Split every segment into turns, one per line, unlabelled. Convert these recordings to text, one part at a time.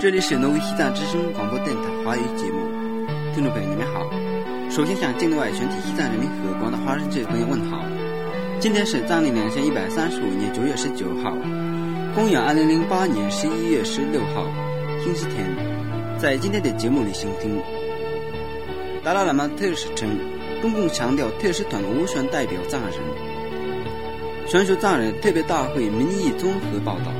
这里是挪威西藏之声广播电台华语节目，听众朋友你们好。首先向境内外全体西藏人民和广大华人界朋友问好。今天是藏历2135年9月19号，公元2008年11月16号，星期天。在今天的节目里倾听达赖喇嘛特使称，中共强调特使团无权代表藏人，全球藏人特别大会民意综合报道。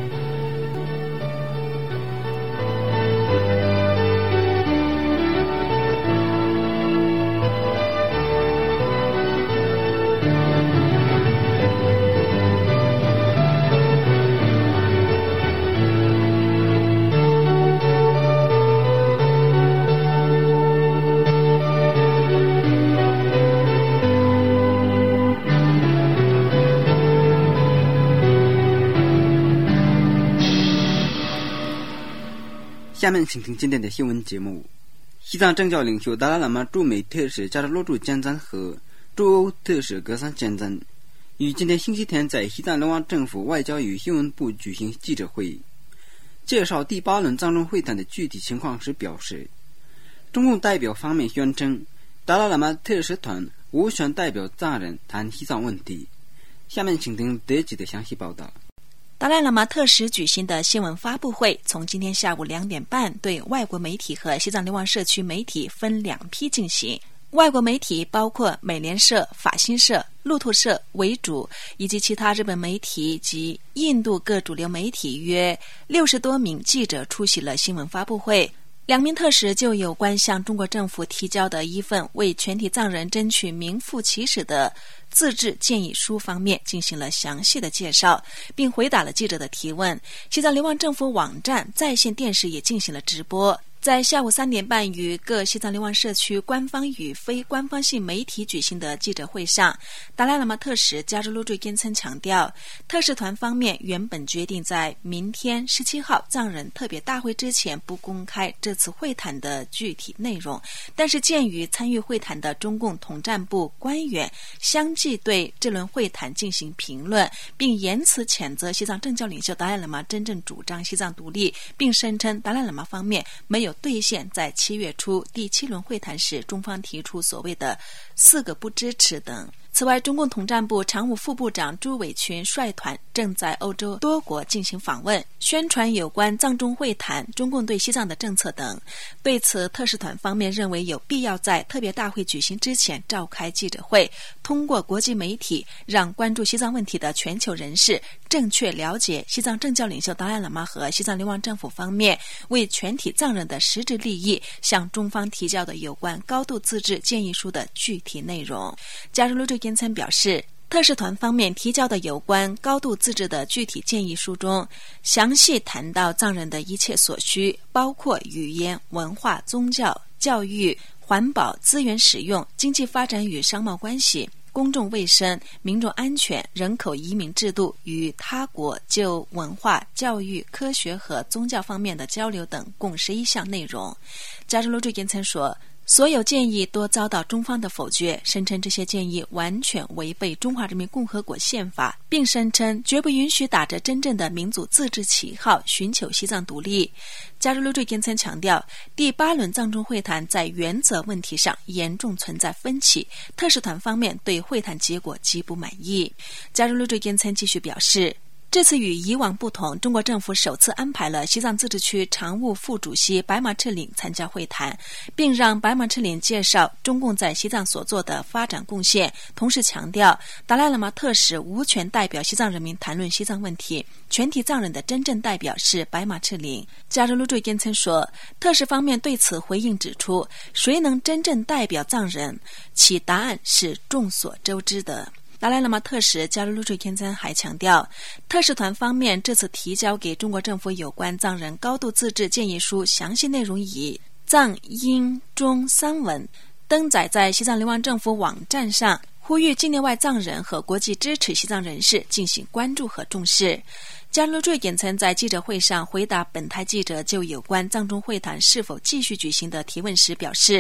下面请听今天的新闻节目。西藏政教领袖达赖喇嘛驻美特使加扎罗柱坚赞和驻欧特使格桑坚赞于今天星期天在西藏联邦政府外交与新闻部举行记者会，介绍第8轮藏中会谈的具体情况时表示，中共代表方面宣称达赖喇嘛特使团无权代表藏人谈西藏问题。下面请听德籍的详细报道。
达赖喇嘛特使举行的新闻发布会从今天下午2点半对外国媒体和西藏流亡社区媒体分2批进行。外国媒体包括美联社、法新社、路透社为主，以及其他日本媒体及印度各主流媒体约60多名记者出席了新闻发布会。2名特使就有关向中国政府提交的一份为全体藏人争取名副其实的自治建议书方面进行了详细的介绍，并回答了记者的提问。西藏流亡政府网站在线电视也进行了直播。在下午3点半与各西藏流亡社区官方与非官方性媒体举行的记者会上，达赖喇嘛特使加珠鲁追坚称强调，特使团方面原本决定在明天17号藏人特别大会之前不公开这次会谈的具体内容，但是鉴于参与会谈的中共统战部官员相继对这轮会谈进行评论，并言辞谴责西藏政教领袖达赖喇嘛真正主张西藏独立，并声称达赖喇嘛方面没有兑现在7月初第7轮会谈时中方提出所谓的4个不支持等。此外，中共统战部常务副部长朱伟群率团正在欧洲多国进行访问，宣传有关藏中会谈、中共对西藏的政策等。对此，特使团方面认为有必要在特别大会举行之前召开记者会，通过国际媒体让关注西藏问题的全球人士正确了解西藏政教领袖达赖喇嘛和西藏流亡政府方面为全体藏人的实质利益向中方提交的有关高度自治建议书的具体内容。加入这坚称表示，特使团方面提交的有关高度自治的具体建议书中，详细谈到藏人的一切所需，包括语言、文化、宗教、教育、环保、资源使用、经济发展与商贸关系、公众卫生、民众安全、人口移民制度与他国就文化、教育、科学和宗教方面的交流等共11项内容。加州罗追坚称说，所有建议都遭到中方的否决，声称这些建议完全违背中华人民共和国宪法，并声称绝不允许打着真正的民族自治旗号寻求西藏独立。加入追坚称强调，第8轮藏中会谈在原则问题上严重存在分歧，特使团方面对会谈结果极不满意。加入追坚称继续表示，这次与以往不同，中国政府首次安排了西藏自治区常务副主席白马赤岭参加会谈，并让白马赤岭介绍中共在西藏所做的发展贡献，同时强调达赖喇嘛特使无权代表西藏人民谈论西藏问题，全体藏人的真正代表是白马赤岭。加入卢追坚称说，特使方面对此回应指出，谁能真正代表藏人，其答案是众所周知的。达赖喇嘛特使加鲁鲁追坚赞还强调，特使团方面这次提交给中国政府有关藏人高度自治建议书详细内容以藏、英、中3文登载在西藏流亡政府网站上，呼吁境内外藏人和国际支持西藏人士进行关注和重视。加鲁追坚曾在记者会上回答本台记者就有关藏中会谈是否继续举行的提问时表示，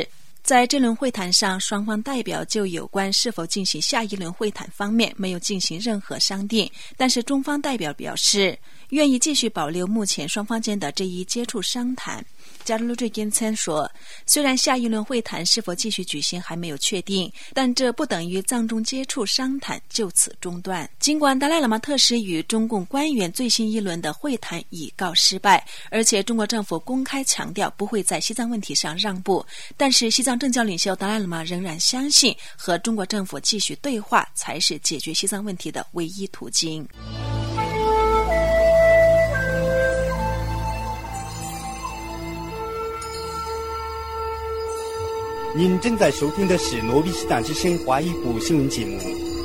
在这轮会谈上，双方代表就有关是否进行下一轮会谈方面没有进行任何商定，但是中方代表表示愿意继续保留目前双方间的这一接触商谈。加鲁最坚称说，虽然下一轮会谈是否继续举行还没有确定，但这不等于藏中接触商谈就此中断。尽管达赖喇嘛特使与中共官员最新一轮的会谈已告失败，而且中国政府公开强调不会在西藏问题上让步，但是西藏政教领袖达赖喇嘛仍然相信和中国政府继续对话才是解决西藏问题的唯一途径。
您正在收听的是诺比西藏之声华语部新闻节目。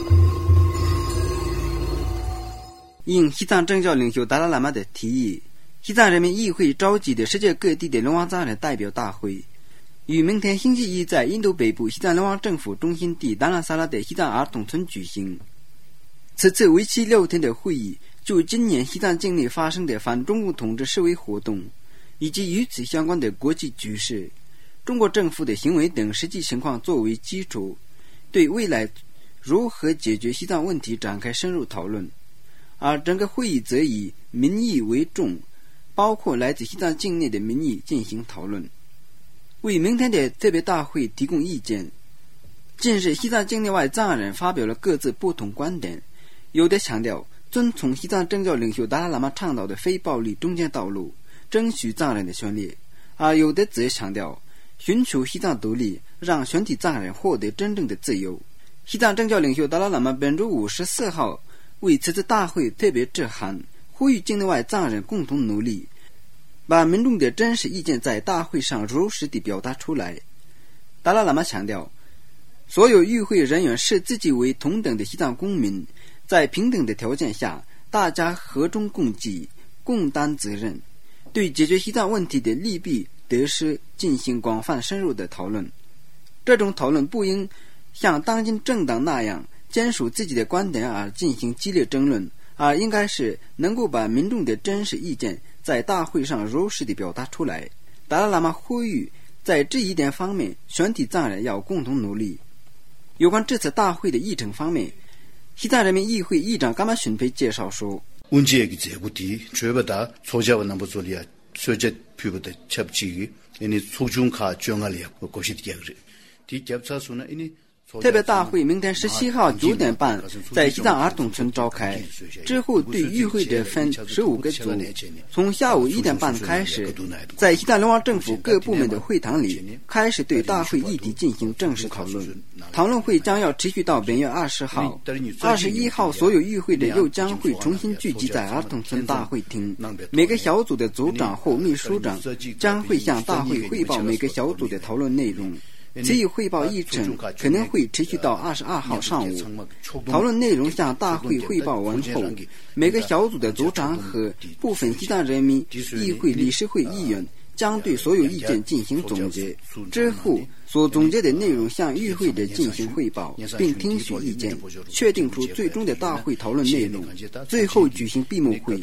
应西藏政教领袖达赖喇嘛的提议，西藏人民议会召集的世界各地的流亡藏人代表大会于明天星期一在印度北部西藏流亡政府中心地达兰萨拉的西藏儿童村举行。此次为期6天的会议就今年西藏境内发生的反中共统治示威活动以及与此相关的国际局势、中国政府的行为等实际情况作为基础，对未来如何解决西藏问题展开深入讨论。而整个会议则以民意为重，包括来自西藏境内的民意进行讨论，为明天的特别大会提供意见。近日西藏境内外藏人发表了各自不同观点，有的强调遵从西藏政教领袖达赖喇嘛倡导的非暴力中间道路，争取藏人的权利，而有的则强调寻求西藏独立，让全体藏人获得真正的自由。西藏政教领袖达赖喇嘛本周5、14号为此次大会特别致函，呼吁境内外藏人共同努力，把民众的真实意见在大会上如实地表达出来。达赖喇嘛强调，所有与会人员视自己为同等的西藏公民，在平等的条件下，大家和衷共济，共担责任，对解决西藏问题的利弊得失进行广泛深入的讨论。这种讨论不应像当今政党那样坚守自己的观点而进行激烈争论，而应该是能够把民众的真实意见在大会上如实地表达出来。达赖喇嘛呼吁在这一点方面全体藏人要共同努力。有关这次大会的议程方面，西藏人民议会议长噶玛逊培介绍说，
문제얘기 제부디 죄보다 소자와 남부소리아 소자 피부다 첩지기 이니 소중카 정알이야 고시디야 그래 디 잡사수나 이니
特别大会明天17号9点半在西藏儿童村召开，之后对与会者分15个组，从下午1点半开始，在西藏流亡政府各部门的会堂里开始对大会议题进行正式讨论。讨论会将要持续到本月20号，21号所有与会者又将会重新聚集在儿童村大会厅，每个小组的组长或秘书长将会向大会汇报每个小组的讨论内容。此一汇报议程可能会持续到22号上午。讨论内容向大会汇报完后，每个小组的组长和部分西藏人民议会理事会议员将对所有意见进行总结，之后所总结的内容向与会者进行汇报，并听取意见，确定出最终的大会讨论内容，最后举行闭幕会。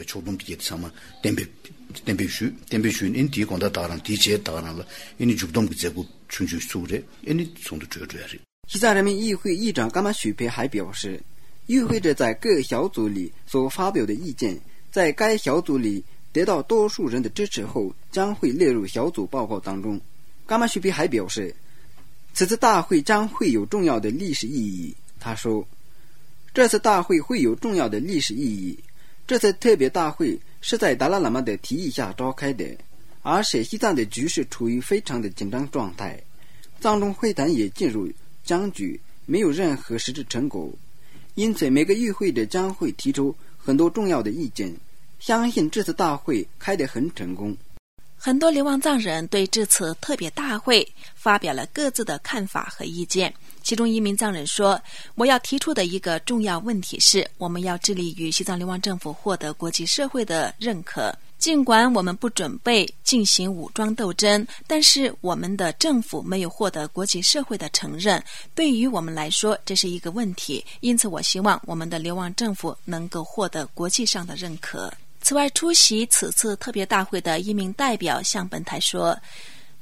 덴베슈 인디 건다 다랑 디제 다랑라 이니 죽동 제고 춘주수레 이니 송도 줘줘야지。
西藏人民议会议长噶玛逊培还表示，与会者在各小组里所发表的意见，在该小组里得到多数人的支持后，将会列入小组报告当中。噶玛逊培还表示，此次大会将会有重要的历史意义。他说，这次大会会有重要的历史意义。这次特别大会是在达赖喇嘛的提议下召开的，而且西藏的局势处于非常的紧张状态，藏中会谈也进入僵局，没有任何实质成果，因此每个与会者将会提出很多重要的意见，相信这次大会开得很成功。
很多流亡藏人对这次特别大会发表了各自的看法和意见。其中一名藏人说，我要提出的一个重要问题是，我们要致力于西藏流亡政府获得国际社会的认可。尽管我们不准备进行武装斗争，但是我们的政府没有获得国际社会的承认，对于我们来说这是一个问题，因此我希望我们的流亡政府能够获得国际上的认可。此外，出席此次特别大会的一名代表向本台说，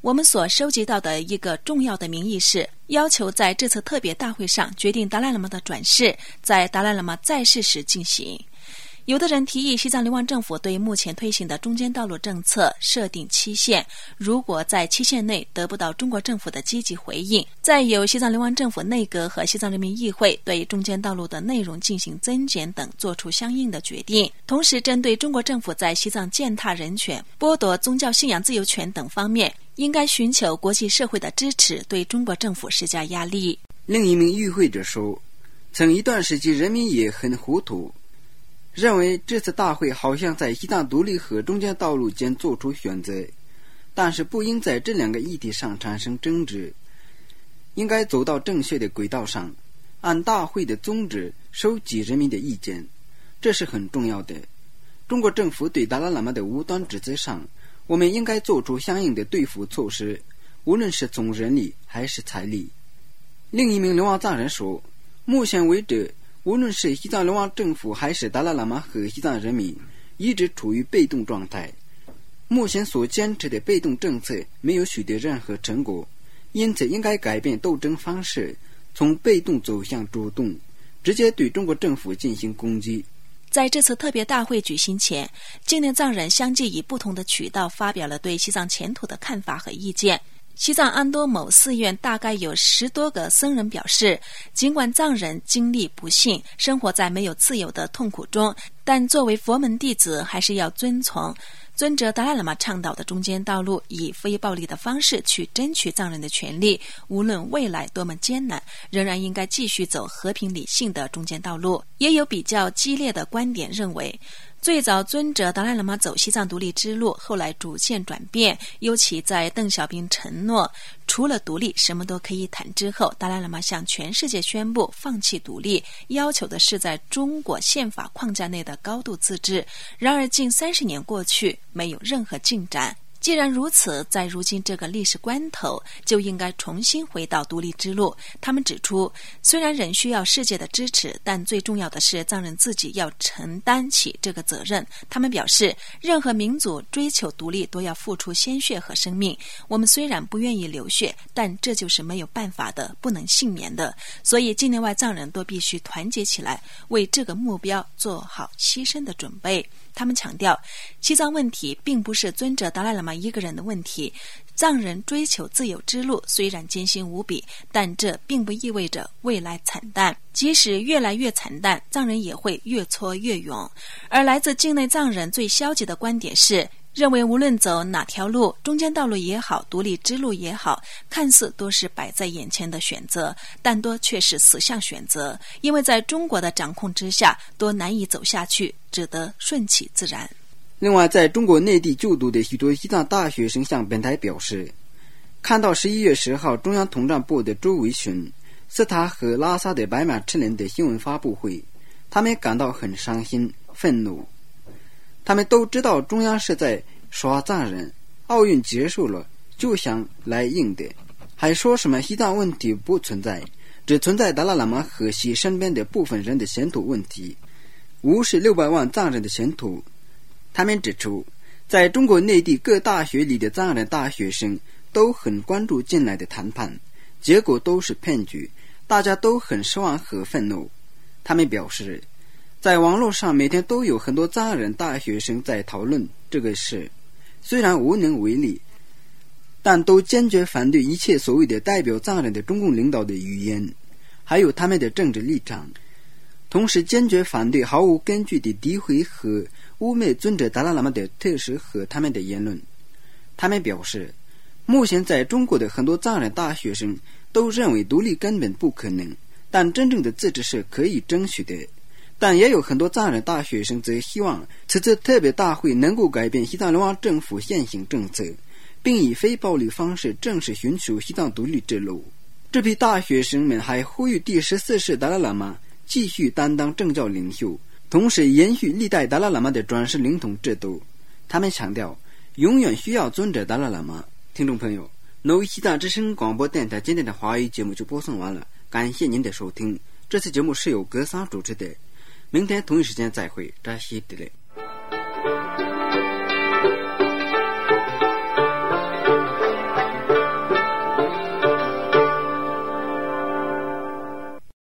我们所收集到的一个重要的民意是要求在这次特别大会上决定达赖喇嘛的转世在达赖喇嘛在世时进行。有的人提议西藏流亡政府对目前推行的中间道路政策设定期限，如果在期限内得不到中国政府的积极回应，再由西藏流亡政府内阁和西藏人民议会对中间道路的内容进行增减等做出相应的决定。同时针对中国政府在西藏践踏人权、剥夺宗教信仰自由权等方面，应该寻求国际社会的支持，对中国政府施加压力。
另一名与会者说，曾一段时期人民也很糊涂，认为这次大会好像在西藏独立和中间道路间做出选择，但是不应在这两个议题上产生争执，应该走到正确的轨道上，按大会的宗旨收集人民的意见，这是很重要的。中国政府对达赖喇嘛的无端指责上，我们应该做出相应的对付措施，无论是从人力还是财力。另一名流亡藏人说，目前为止无论是西藏流亡政府还是达赖喇嘛和西藏人民一直处于被动状态，目前所坚持的被动政策没有取得任何成果，因此应该改变斗争方式，从被动走向主动，直接对中国政府进行攻击。
在这次特别大会举行前，境内藏人相继以不同的渠道发表了对西藏前途的看法和意见。西藏安多某寺院大概有10多个僧人表示，尽管藏人经历不幸，生活在没有自由的痛苦中，但作为佛门弟子还是要遵从尊者达赖喇嘛倡导的中间道路，以非暴力的方式去争取藏人的权利，无论未来多么艰难，仍然应该继续走和平理性的中间道路。也有比较激烈的观点认为，最早尊者达赖喇嘛走西藏独立之路，后来逐渐转变，尤其在邓小平承诺除了独立什么都可以谈之后，达赖喇嘛向全世界宣布放弃独立，要求的是在中国宪法框架内的高度自治。然而近30年过去，没有任何进展。既然如此，在如今这个历史关头，就应该重新回到独立之路。他们指出，虽然仍需要世界的支持，但最重要的是藏人自己要承担起这个责任。他们表示，任何民族追求独立都要付出鲜血和生命。我们虽然不愿意流血，但这就是没有办法的，不能幸免的。所以境内外藏人都必须团结起来，为这个目标做好牺牲的准备。他们强调，西藏问题并不是尊者达赖喇嘛一个人的问题，藏人追求自由之路虽然艰辛无比，但这并不意味着未来惨淡。即使越来越惨淡，藏人也会越挫越勇。而来自境内藏人最消极的观点是，认为无论走哪条路，中间道路也好，独立之路也好，看似都是摆在眼前的选择，但多却是死巷选择，因为在中国的掌控之下，多难以走下去，只得顺其自然。
另外，在中国内地就读的许多西藏大学生向本台表示，看到11月10号中央统战部的周维勋、斯塔和拉萨的白马赤岭的新闻发布会，他们感到很伤心、愤怒。他们都知道中央是在耍藏人，奥运结束了就想来硬的，还说什么西藏问题不存在，只存在达赖喇嘛和其身边的部分人的前途问题，无视600万藏人的前途。他们指出，在中国内地各大学里的藏人大学生都很关注近来的谈判，结果都是骗局，大家都很失望和愤怒。他们表示，在网络上每天都有很多藏人大学生在讨论这个事，虽然无能为力，但都坚决反对一切所谓的代表藏人的中共领导的语言，还有他们的政治立场，同时坚决反对毫无根据的诋毁和污蔑尊者达赖喇嘛的特使和他们的言论。他们表示，目前在中国的很多藏人大学生都认为独立根本不可能，但真正的自治是可以争取的。但也有很多藏人大学生则希望此次特别大会能够改变西藏流亡政府现行政策，并以非暴力方式正式寻求西藏独立之路。这批大学生们还呼吁第14世达赖喇嘛继续担当政教领袖，同时延续历代达赖喇嘛的转世灵统制度。他们强调，永远需要尊者达赖喇嘛。听众朋友，挪威西藏之声广播电台今天的华语节目就播送完了，感谢您的收听。这次节目是由格桑主持的，明天同一时间再会，扎西德勒。